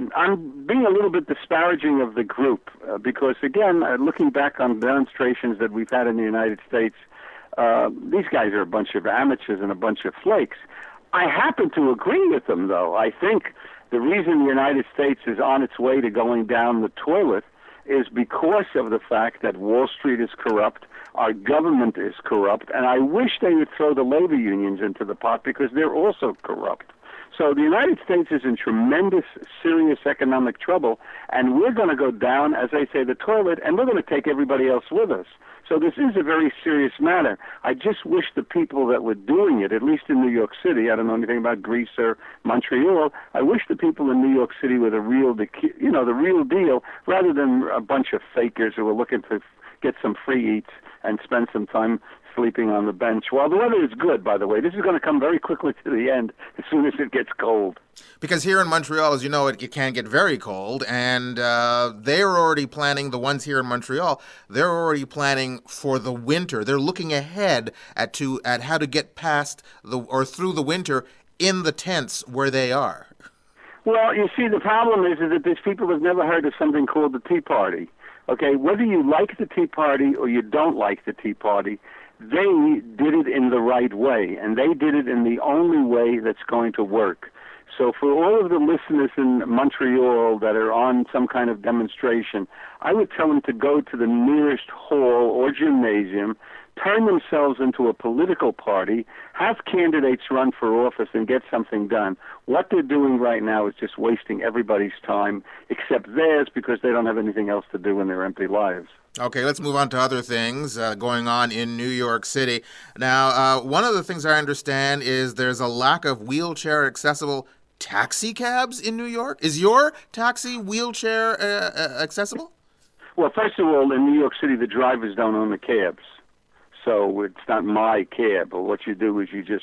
I'm being a little bit disparaging of the group uh, because, again, uh, looking back on demonstrations that we've had in the United States, uh, these guys are a bunch of amateurs and a bunch of flakes. I happen to agree with them, though. I think the reason the United States is on its way to going down the toilet is because of the fact that Wall Street is corrupt, our government is corrupt, and I wish they would throw the labor unions into the pot because they're also corrupt. So the United States is in tremendous, serious economic trouble, and we're going to go down, as I say, the toilet, and we're going to take everybody else with us. So this is a very serious matter. I just wish the people that were doing it, at least in New York City, I don't know anything about Greece or Montreal, I wish the people in New York City were the real, you know, the real deal, rather than a bunch of fakers who are looking to get some free eats and spend some time sleeping on the bench. While the weather is good, by the way, this is going to come very quickly to the end as soon as it gets cold. Because here in Montreal, as you know, it, it can get very cold, and uh, they're already planning, the ones here in Montreal, they're already planning for the winter. They're looking ahead at to at how to get past the or through the winter in the tents where they are. Well, you see, the problem is, is that these people have never heard of something called the Tea Party. Okay, whether you like the Tea Party or you don't like the Tea Party, they did it in the right way, and they did it in the only way that's going to work. So for all of the listeners in Montreal that are on some kind of demonstration, I would tell them to go to the nearest hall or gymnasium, turn themselves into a political party, have candidates run for office and get something done. What they're doing right now is just wasting everybody's time except theirs because they don't have anything else to do in their empty lives. Okay, let's move on to other things uh, going on in New York City. Now, uh, one of the things I understand is there's a lack of wheelchair-accessible taxi cabs in New York. Is your taxi wheelchair uh, uh, accessible? Well, first of all, in New York City, the drivers don't own the cabs. So it's not my cab. But what you do is you just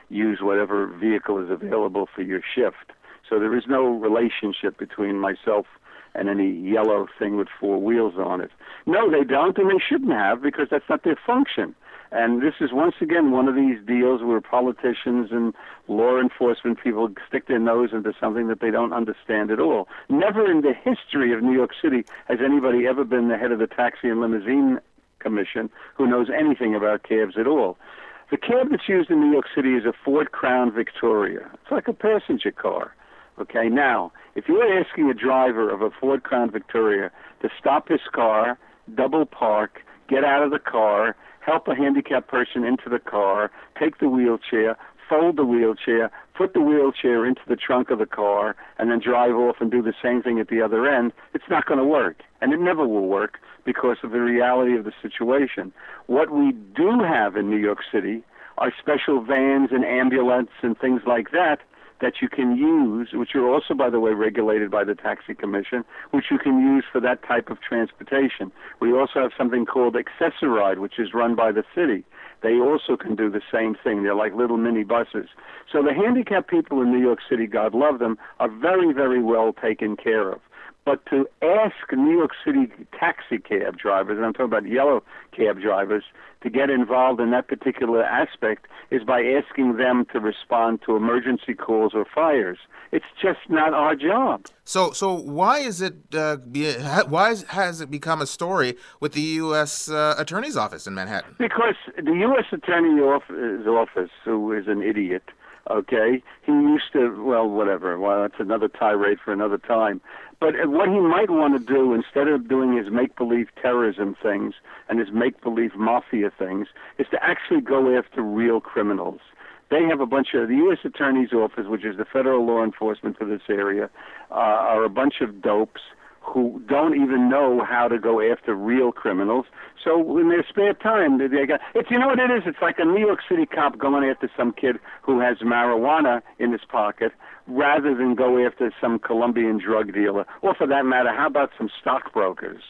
use whatever vehicle is available for your shift. So there is no relationship between myself and any yellow thing with four wheels on it. No, they don't, and they shouldn't have, because that's not their function. And this is, once again, one of these deals where politicians and law enforcement people stick their nose into something that they don't understand at all. Never in the history of New York City has anybody ever been the head of the Taxi and Limousine Commission who knows anything about cabs at all. The cab that's used in New York City is a Ford Crown Victoria. It's like a passenger car. Okay, now, if you're asking a driver of a Ford Crown Victoria to stop his car, double park, get out of the car, help a handicapped person into the car, take the wheelchair, fold the wheelchair, put the wheelchair into the trunk of the car, and then drive off and do the same thing at the other end, it's not going to work. And it never will work because of the reality of the situation. What we do have in New York City are special vans and ambulance and things like that that you can use, which are also, by the way, regulated by the Taxi Commission, which you can use for that type of transportation. We also have something called Accessoride, which is run by the city. They also can do the same thing. They're like little mini buses. So the handicapped people in New York City, God love them, are very, very well taken care of. But to ask New York City taxi cab drivers, and I'm talking about yellow cab drivers, to get involved in that particular aspect is by asking them to respond to emergency calls or fires. It's just not our job. So, so why is it? Uh, be, why is, has it become a story with the U S Uh, Attorney's Office in Manhattan? Because the U S Attorney's office, who is an idiot, okay, he used to, well, whatever. Well, that's another tirade for another time. But what he might want to do, instead of doing his make-believe terrorism things and his make-believe mafia things, is to actually go after real criminals. They have a bunch of, the U S Attorney's Office, which is the federal law enforcement for this area, uh, are a bunch of dopes who don't even know how to go after real criminals. So in their spare time, they got, it's, you know what it is? It's like a New York City cop going after some kid who has marijuana in his pocket rather than go after some Colombian drug dealer. Or for that matter, how about some stockbrokers?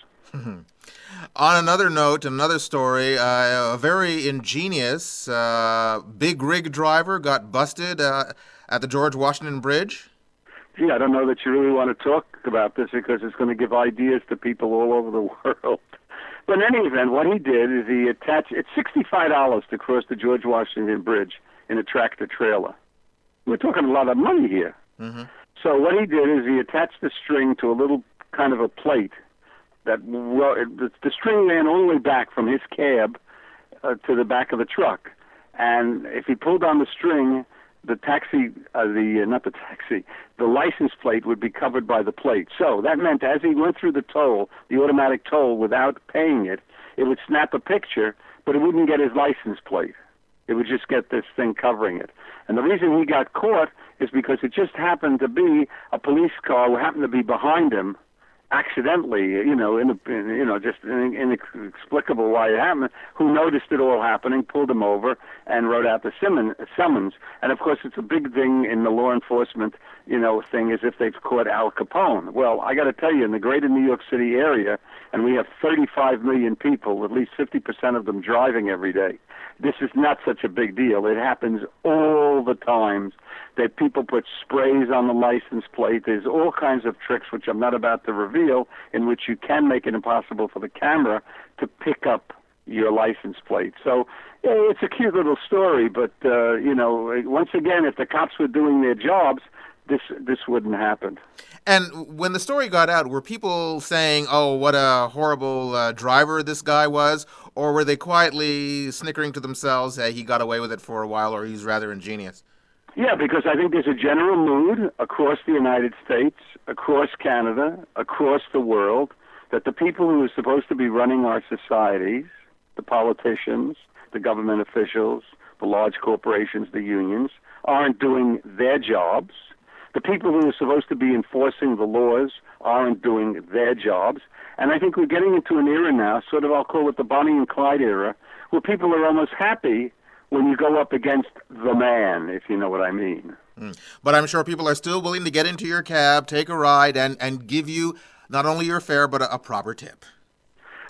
On another note, another story, uh, a very ingenious uh, big rig driver got busted uh, at the George Washington Bridge. Gee, I don't know that you really want to talk about this because it's going to give ideas to people all over the world. But in any event, what he did is he attached, it's sixty-five dollars to cross the George Washington Bridge in a tractor trailer. We're talking a lot of money here. Mm-hmm. So what he did is he attached the string to a little kind of a plate that, well, it, the, the string ran all the way back from his cab uh, to the back of the truck. And if he pulled on the string, the taxi, uh, the uh, not the taxi, the license plate would be covered by the plate. So that meant as he went through the toll, the automatic toll, without paying it, it would snap a picture, but it wouldn't get his license plate. It would just get this thing covering it. And the reason he got caught is because it just happened to be a police car who happened to be behind him, accidentally, you know, in, a, in you know, just in, inexplicable why it happened, who noticed it all happening, pulled him over, and wrote out the summons. And of course, it's a big thing in the law enforcement, you know, thing is if they've caught Al Capone. Well, I got to tell you, in the greater New York City area, and we have thirty-five million people, at least fifty percent of them driving every day, this is not such a big deal. It happens all the time that people put sprays on the license plate. There's all kinds of tricks, which I'm not about to reveal, in which you can make it impossible for the camera to pick up your license plate. So yeah, it's a cute little story, but, uh, you know, once again, if the cops were doing their jobs, this this wouldn't happen. And when the story got out, were people saying, oh, what a horrible uh, driver this guy was? Or were they quietly snickering to themselves, hey, he got away with it for a while, or he's rather ingenious? Yeah, because I think there's a general mood across the United States, across Canada, across the world, that the people who are supposed to be running our societies, the politicians, the government officials, the large corporations, the unions, aren't doing their jobs. The people who are supposed to be enforcing the laws aren't doing their jobs. And I think we're getting into an era now, sort of I'll call it the Bonnie and Clyde era, where people are almost happy when you go up against the man, if you know what I mean. Mm. But I'm sure people are still willing to get into your cab, take a ride, and, and give you not only your fare, but a, a proper tip.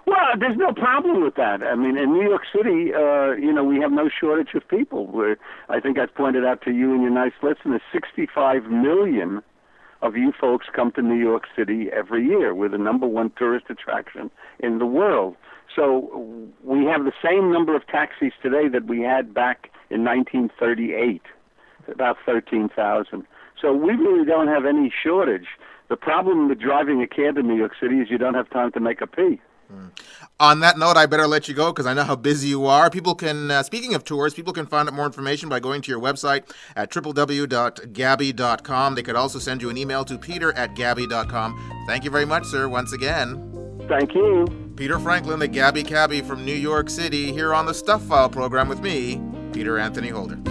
Well, there's no problem with that. I mean, in New York City, uh, you know, we have no shortage of people. We're, I think I've pointed out to you in your nice listeners, sixty-five million of you folks come to New York City every year. We're the number one tourist attraction in the world. So we have the same number of taxis today that we had back in nineteen thirty-eight, about thirteen thousand. So we really don't have any shortage. The problem with driving a cab in New York City is you don't have time to make a pee. Mm. On that note, I better let you go because I know how busy you are. People can, uh, speaking of tours, people can find out more information by going to your website at w w w dot gabby dot com. They could also send you an email to peter at gabby dot com. Thank you very much, sir, once again. Thank you. Peter Franklin, the Gabby Cabbie from New York City, here on the Stuff File program with me, Peter Anthony Holder.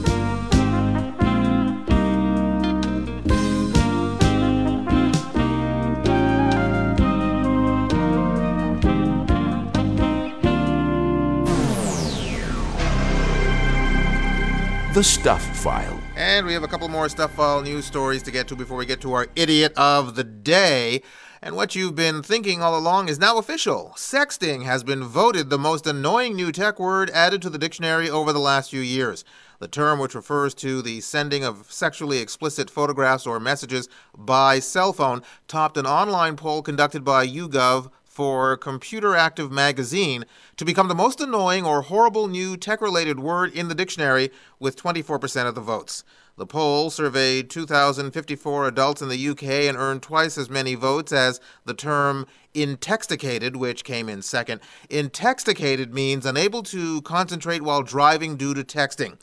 The Stuff File. And we have a couple more Stuff File news stories to get to before we get to our Idiot of the Day. And what you've been thinking all along is now official. Sexting has been voted the most annoying new tech word added to the dictionary over the last few years. The term, which refers to the sending of sexually explicit photographs or messages by cell phone, topped an online poll conducted by YouGov for Computer Active magazine to become the most annoying or horrible new tech-related word in the dictionary with twenty-four percent of the votes. The poll surveyed two thousand fifty-four adults in the U K and earned twice as many votes as the term intoxicated, which came in second. Intoxicated means unable to concentrate while driving due to texting.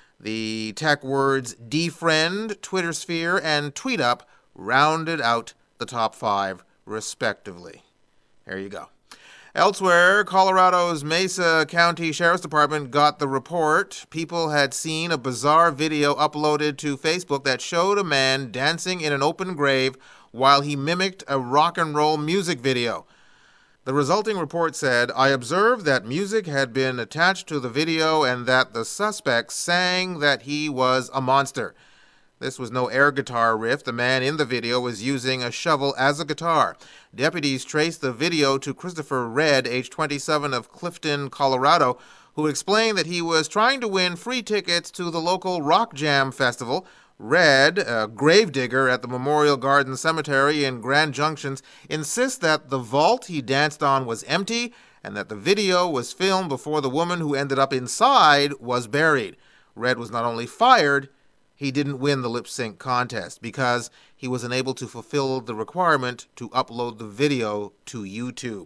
The tech words defriend, Twittersphere, and tweetup rounded out the top five, respectively. There you go. Elsewhere, Colorado's Mesa County Sheriff's Department got the report. People had seen a bizarre video uploaded to Facebook that showed a man dancing in an open grave while he mimicked a rock and roll music video. The resulting report said, I observed that music had been attached to the video and that the suspect sang that he was a monster. This was no air guitar riff. The man in the video was using a shovel as a guitar. Deputies traced the video to Christopher Red, age twenty-seven, of Clifton, Colorado, who explained that he was trying to win free tickets to the local Rock Jam Festival. Red, a gravedigger at the Memorial Garden Cemetery in Grand Junction, insists that the vault he danced on was empty and that the video was filmed before the woman who ended up inside was buried. Red was not only fired, he didn't win the lip sync contest because he was unable to fulfill the requirement to upload the video to YouTube.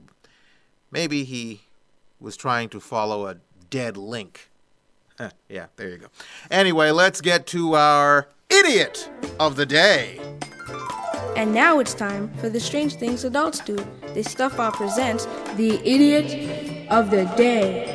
Maybe he was trying to follow a dead link. Yeah, there you go. Anyway, let's get to our Idiot of the Day. And now it's time for the Strange Things Adults Do. This Stuff File presents the Idiot of the Day.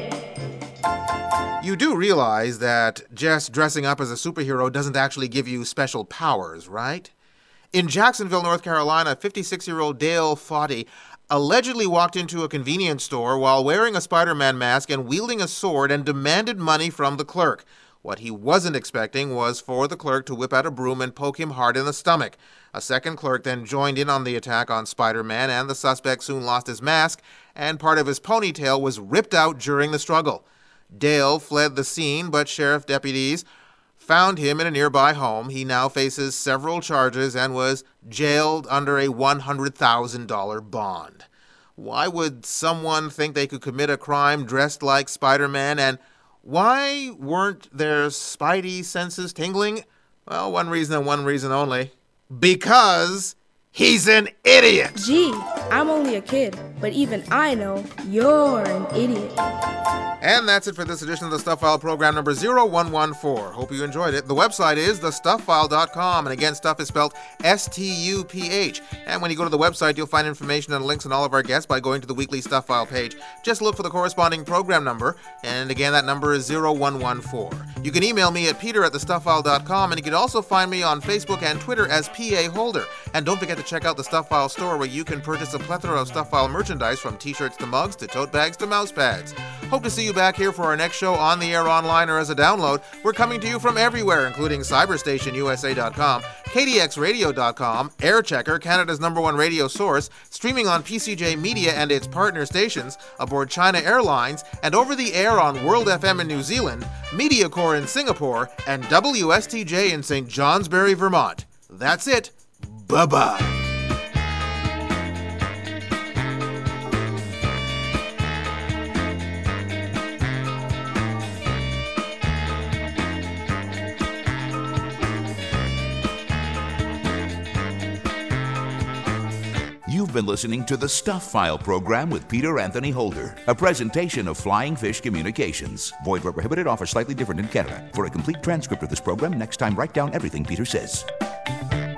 You do realize that just dressing up as a superhero doesn't actually give you special powers, right? In Jacksonville, North Carolina, fifty-six-year-old Dale Fauti allegedly walked into a convenience store while wearing a Spider-Man mask and wielding a sword and demanded money from the clerk. What he wasn't expecting was for the clerk to whip out a broom and poke him hard in the stomach. A second clerk then joined in on the attack on Spider-Man, and the suspect soon lost his mask, and part of his ponytail was ripped out during the struggle. Dale fled the scene, but sheriff deputies found him in a nearby home. He now faces several charges and was jailed under a one hundred thousand dollars bond. Why would someone think they could commit a crime dressed like Spider-Man, and why weren't their spidey senses tingling? Well, one reason and one reason only. Because he's an idiot! Gee, I'm only a kid, but even I know you're an idiot. And that's it for this edition of the Stuff File program number zero one one four. Hope you enjoyed it. The website is the stuff file dot com, and again, stuff is spelled S T U P H. And when you go to the website, you'll find information and links on all of our guests by going to the weekly Stuff File page. Just look for the corresponding program number, and again, that number is zero one one four. You can email me at peter at the stuff file dot com, and you can also find me on Facebook and Twitter as P A Holder. And don't forget to check out the Stuff File store, where you can purchase a plethora of Stuff File merchandise, from t-shirts to mugs to tote bags to mouse pads. Hope Hope to see you back here for our next show on the air, online, or as a download. We're coming to you from everywhere, including cyberstation U S A dot com, K D X radio dot com, Airchecker, Canada's number one radio source, streaming on P C J Media and its partner stations, aboard China Airlines, and over the air on World F M in New Zealand, MediaCore in Singapore, and W S T J in Saint Johnsbury, Vermont. That's it. Bye-bye. You've been listening to the Stuff File program with Peter Anthony Holder, a presentation of Flying Fish Communications. Void where prohibited, offer slightly different in Canada. For a complete transcript of this program, next time write down everything Peter says.